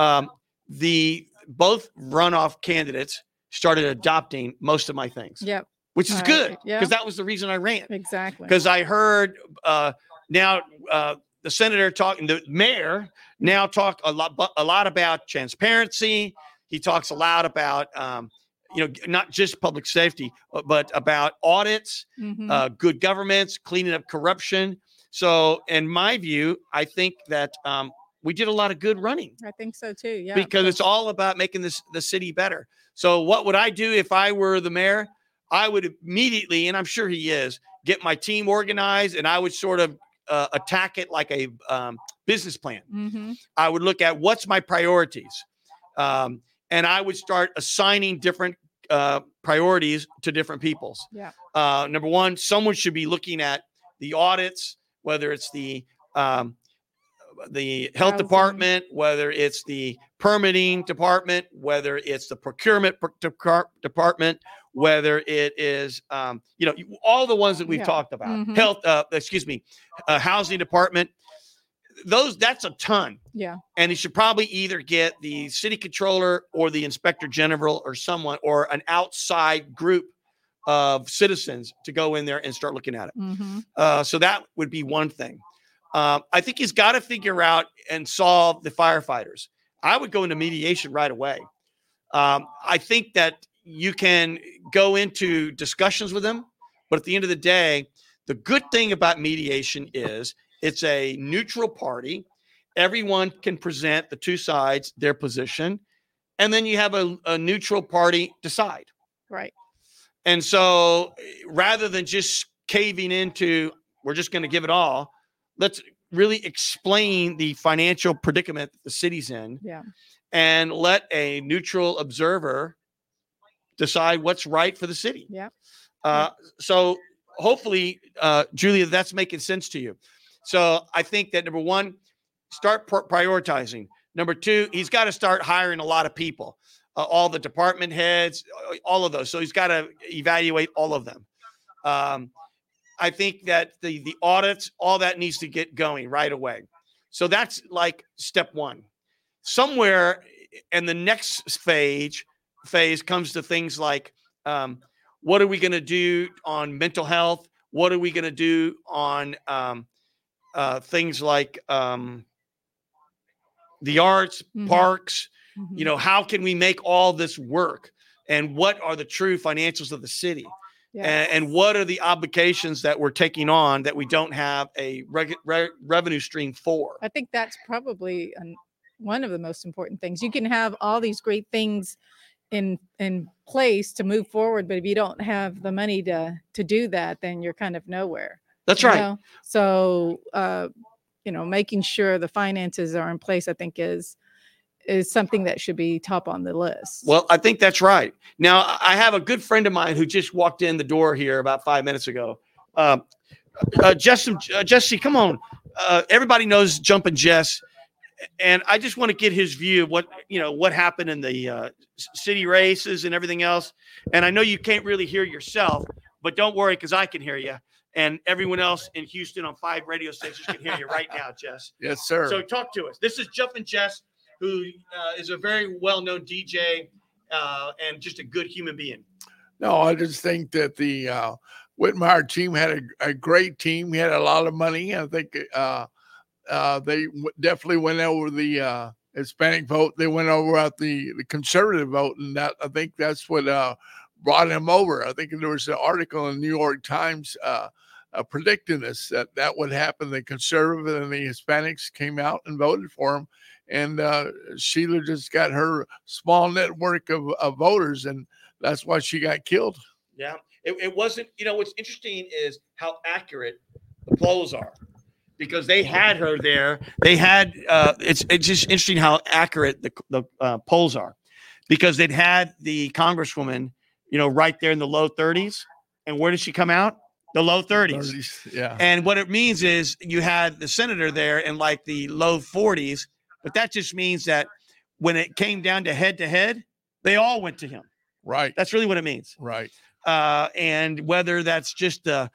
both runoff candidates started adopting most of my things. Yep. Which is good, because that was the reason I ran. Exactly. Because I heard now the senator the mayor now talk a lot about transparency. He talks a lot about not just public safety, but about audits, good governments, cleaning up corruption. So, in my view, I think that we did a lot of good running. I think so too. Yeah. Because it's all about making the city better. So, what would I do if I were the mayor? I would immediately, and I'm sure he is, get my team organized, and I would sort of attack it like a business plan. Mm-hmm. I would look at what's my priorities. And I would start assigning different priorities to different peoples. Yeah. Number one, someone should be looking at the audits, whether it's the health department, whether it's the permitting department, whether it's the procurement department, whether it is, all the ones that we've talked about. Mm-hmm. Housing department. That's a ton. Yeah. And he should probably either get the city controller or the inspector general or someone, or an outside group of citizens to go in there and start looking at it. Mm-hmm. So that would be one thing. I think he's got to figure out and solve the firefighters. I would go into mediation right away. I think that you can go into discussions with them, but at the end of the day, the good thing about mediation is it's a neutral party. Everyone can present the two sides, their position, and then you have a neutral party decide. Right. And so rather than just caving into, we're just going to give it all, let's really explain the financial predicament that the city's in. Yeah. And let a neutral observer decide what's right for the city. Yeah. So hopefully, Julia, that's making sense to you. So I think that number one, start prioritizing. Number two, he's got to start hiring a lot of people, all the department heads, all of those. So he's got to evaluate all of them. I think that the audits, all that needs to get going right away. So that's like step one. Somewhere in the next phase comes to things like, what are we going to do on mental health? What are we going to do on things like the arts, parks? You know, how can we make all this work? And what are the true financials of the city? Yes. And what are the obligations that we're taking on that we don't have a revenue stream for? I think that's probably one of the most important things. You can have all these great things in place to move forward, but if you don't have the money to do that, then you're kind of nowhere. That's right. Know? So making sure the finances are in place, I think is something that should be top on the list. Well, I think that's right. Now, I have a good friend of mine who just walked in the door here about 5 minutes ago. Jesse, come on. Everybody knows Jumpin' Jess. And I just want to get his view of what happened in the city races and everything else. And I know you can't really hear yourself, but don't worry, because I can hear you. And everyone else in Houston on 5 radio stations can hear you right now, Jess. Yes, sir. So talk to us. This is Jumpin' Jess, who is a very well-known DJ and just a good human being. No, I just think that the Whitmire team had a great team. We had a lot of money. I think they definitely went over the Hispanic vote. They went over out the conservative vote, and that I think that's what brought him over. I think there was an article in the New York Times predicting this, that would happen. The conservative and the Hispanics came out and voted for him. And Sheila just got her small network of voters, and that's why she got killed. Yeah, it wasn't. What's interesting is how accurate the polls are, because they had her there. They had. It's just interesting how accurate the polls are, because they'd had the congresswoman, right there in the low 30s, and where did she come out? The low 30s. Yeah. And what it means is you had the senator there in like the low 40s. But that just means that when it came down to head, they all went to him. Right. That's really what it means. Right. And whether that's just going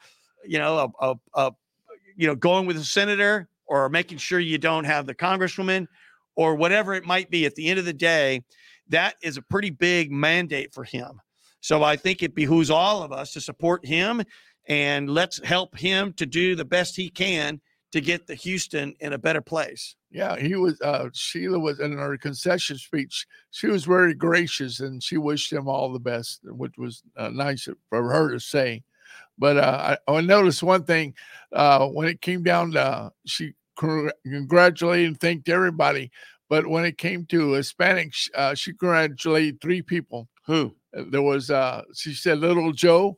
with the senator, or making sure you don't have the congresswoman, or whatever it might be, at the end of the day, that is a pretty big mandate for him. So I think it behooves all of us to support him, and let's help him to do the best he can to get the Houston in a better place. Yeah, he was. Sheila was in her concession speech. She was very gracious, and she wished him all the best, which was nice for her to say. But I noticed one thing when it came down to, she congratulated and thanked everybody. But when it came to Hispanics, she congratulated 3 people. Who? There was, she said, Little Joe,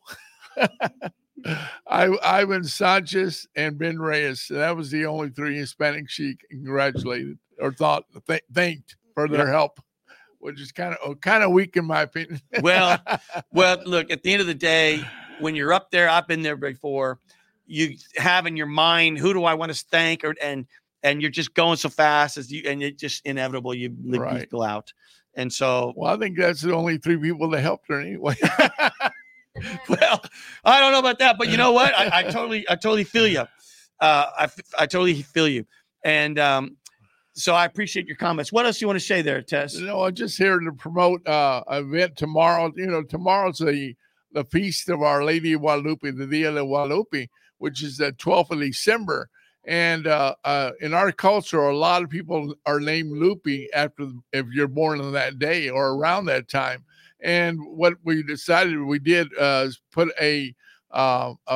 Ivan Sanchez, and Ben Reyes. That was the only 3 Hispanics she congratulated or thanked for their help, which is kind of weak in my opinion. well, look, at the end of the day, when you're up there, I've been there before, you have in your mind, who do I want to thank? And you're just going so fast and it's just inevitable. You go out. And so, well, I think that's the only 3 people that helped her anyway. Well, I don't know about that, but you know what? I totally feel you. I totally feel you. And so I appreciate your comments. What else do you want to say there, Tess? I'm just here to promote an event tomorrow. Tomorrow's the feast of Our Lady of Guadalupe, the Dia de Guadalupe, which is the 12th of December. And in our culture, a lot of people are named Lupe if you're born on that day or around that time. And what we decided we did is put a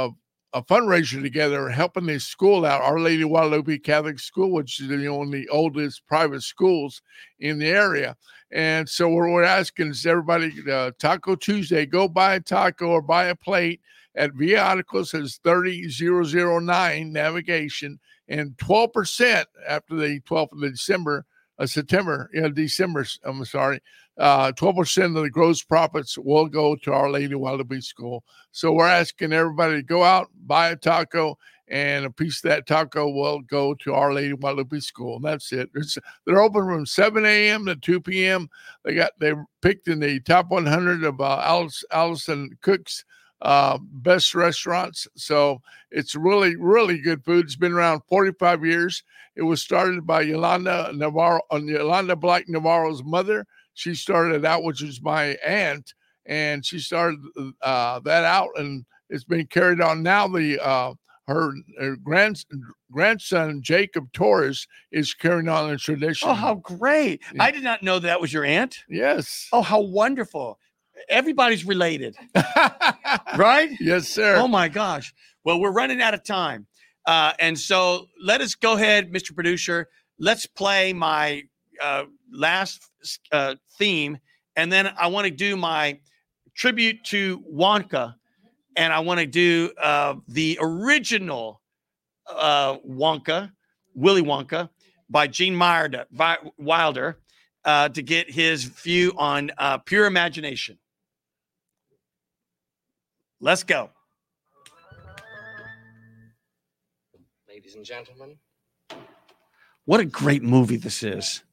a fundraiser together, helping this school out, Our Lady of Guadalupe Catholic School, which is the only oldest private schools in the area. And so we're asking is everybody, Taco Tuesday, go buy a taco or buy a plate at Via Articles. It's 30009 navigation, and 12% after the 12th of December. December, I'm sorry, 12% of the gross profits will go to Our Lady of Guadalupe School. So we're asking everybody to go out, buy a taco, and a piece of that taco will go to Our Lady of Guadalupe School. And that's it. They're open from 7 a.m. to 2 p.m. They picked in the top 100 of Allison Cook's best restaurants. So it's really, really good food. It's been around 45 years. It was started by Yolanda Black Navarro's mother. She started it out, which was my aunt, and she started that out, and it's been carried on. Now her grandson Jacob Torres is carrying on the tradition. Oh, how great! Yeah. I did not know that was your aunt. Yes. Oh, how wonderful! Everybody's related, right? Yes, sir. Oh my gosh! Well, we're running out of time, and so let us go ahead, Mr. Producer. Let's play my last theme, and then I want to do my tribute to Wonka, and I want to do the original Wonka, Willy Wonka, by Gene Wilder, to get his view on pure imagination. Let's go. Ladies and gentlemen. What a great movie this is.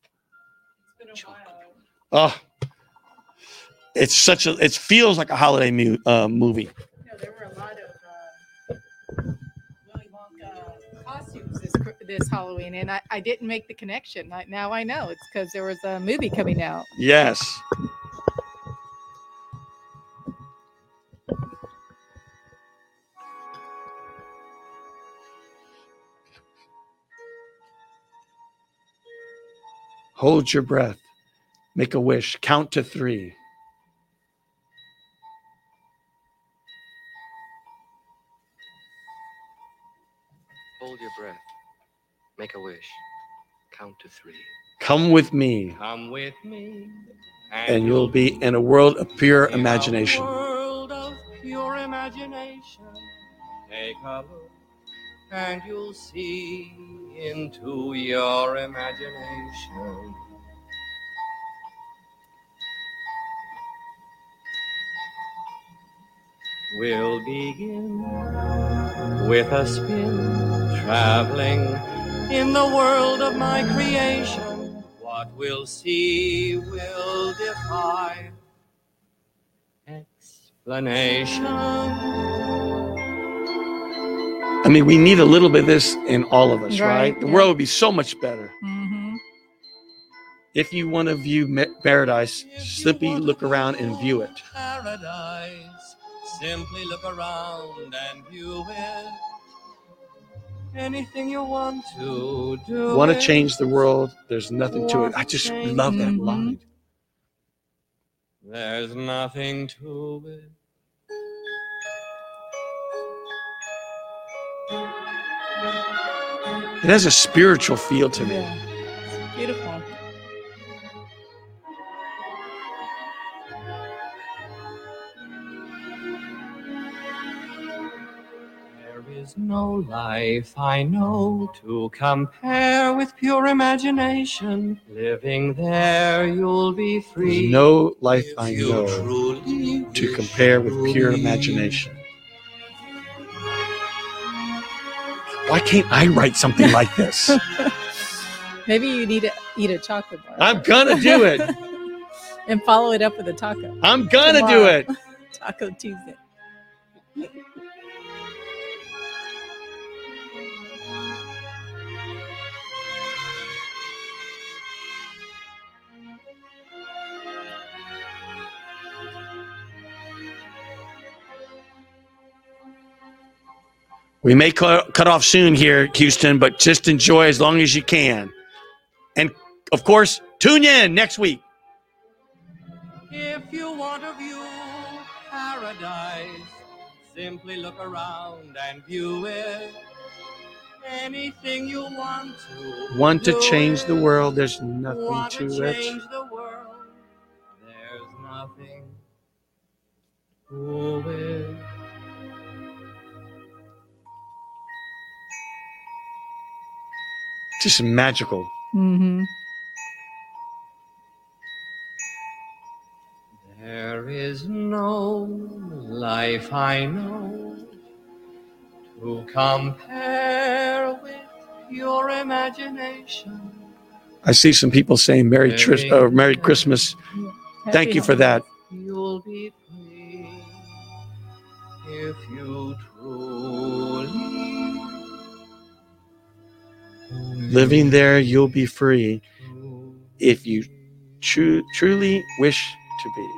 Oh, it feels like a holiday movie. There were a lot of Willy Wonka costumes this Halloween, and I didn't make the connection. Now I know it's because there was a movie coming out. Yes. Hold your breath. Make a wish. Count to 3. Hold your breath. Make a wish. Count to 3. Come with me. Come with me. And you'll be in a world of pure imagination. World of pure imagination. Take a look and you'll see into your imagination. We'll begin with a spin, traveling in the world of my creation. What we'll see will defy explanation. I mean, we need a little bit of this in all of us, right? The Yeah. world would be so much better. Mm-hmm. If you want to view paradise, simply look around and view it. Paradise, simply look around and view it. Anything you want to do. Want to change the world? There's nothing to it. I just love that line. There's nothing to it. It has a spiritual feel to me. Yeah. It's beautiful. There is no life I know to compare with pure imagination. Living there, you'll be free. There's no life I You know truly to compare with pure truly. imagination. Why can't I write something like this? Maybe you need to eat a chocolate bar. I'm gonna do it. And follow it up with a taco. I'm gonna do Tomorrow. it. Taco Tuesday. We may cut off soon here, Houston, but just enjoy as long as you can. And, of course, tune in next week. If you want to view paradise, Simply look around and view it. Anything you want to do change it. the world, there's nothing Want to to it. change the world, there's nothing to it. Just magical. Mm-hmm. There is no life I know to compare with your imagination. I see some people saying Merry Christmas. Thank you for that. You'll be free if you truly Living there, you'll be free if you truly wish to be.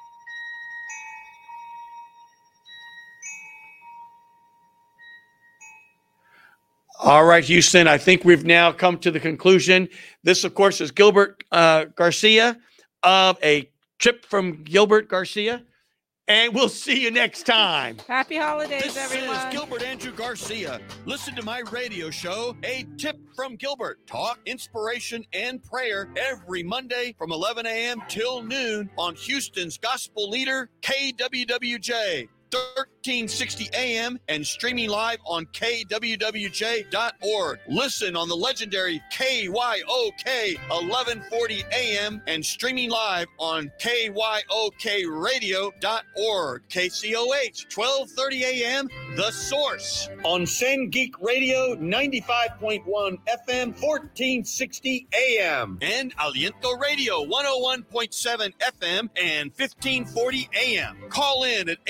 All right, Houston, I think we've now come to the conclusion. This, of course, is Gilbert Garcia of A Trip from Gilbert Garcia. And we'll see you next time. Happy holidays, This everyone. is Gilbert Andrew Garcia. Listen to my radio show, A Tip from Gilbert. Talk, inspiration, and prayer every Monday from 11 a.m. till noon on Houston's gospel leader, KWWJ. 1360 AM and streaming live on kwwj.org. Listen on the legendary KYOK 1140 AM and streaming live on kyokradio.org. KCOH 1230 AM, The Source. On Send Geek Radio 95.1 FM 1460 AM. And Aliento Radio 101.7 FM and 1540 AM. Call in at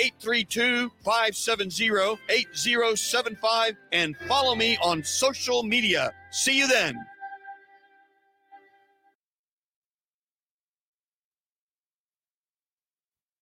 832-570-8075 and follow me on social media. See you then.